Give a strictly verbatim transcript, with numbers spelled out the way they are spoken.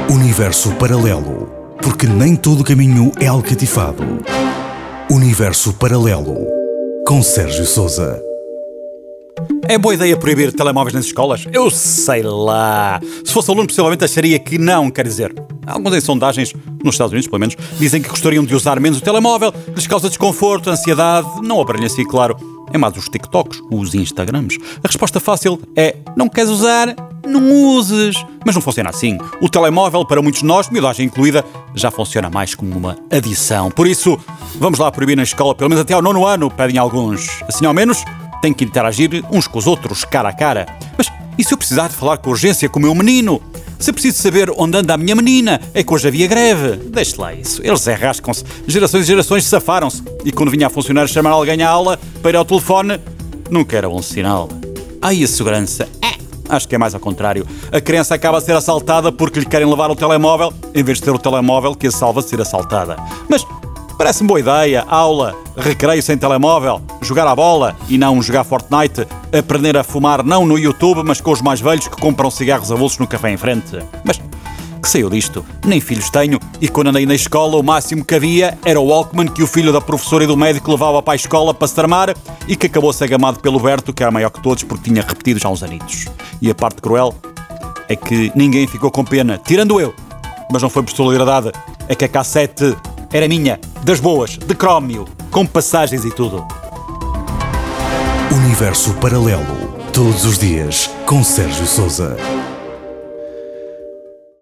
Universo Paralelo, porque nem todo caminho é alcatifado. Universo Paralelo, com Sérgio Sousa. É boa ideia proibir telemóveis nas escolas? Eu sei lá. Se fosse aluno, possivelmente acharia que não, quer dizer. Alguns em sondagens, nos Estados Unidos pelo menos, dizem que gostariam de usar menos o telemóvel, lhes causa desconforto, ansiedade. Não aparelha assim, claro. É mais os TikToks, os Instagrams. A resposta fácil é: não queres usar? Não uses. Mas não funciona assim. O telemóvel, para muitos de nós, miudagem incluída, já funciona mais como uma adição. Por isso, vamos lá proibir na escola, pelo menos até ao nono ano, pedem alguns. Assim ao menos, têm que interagir uns com os outros, cara a cara. Mas e se eu precisar de falar com urgência com o meu menino? Se preciso saber onde anda a minha menina, é que hoje havia greve. Deixe lá isso. Eles arrascam-se. Gerações e gerações safaram-se. E quando vinha a funcionar chamar alguém à aula para ir ao telefone, nunca era bom sinal. Ai, a segurança. É, acho que é mais ao contrário. A criança acaba a ser assaltada porque lhe querem levar o telemóvel, em vez de ter o telemóvel que a salva de ser assaltada. Mas parece-me boa ideia. Aula, recreio sem telemóvel, jogar à bola e não jogar Fortnite, aprender a fumar não no YouTube, mas com os mais velhos que compram cigarros avulsos no café em frente. Mas que saiu disto? Nem filhos tenho e quando andei na escola o máximo que havia era o Walkman que o filho da professora e do médico levava para a escola para se tramar e que acabou a ser gamado pelo Berto, que era maior que todos porque tinha repetido já uns anitos. E a parte cruel é que ninguém ficou com pena, tirando eu. Mas não foi por solidariedade, é que a cassete era minha, das boas, de crómio, com passagens e tudo. Universo Paralelo, todos os dias, com Sérgio Sousa.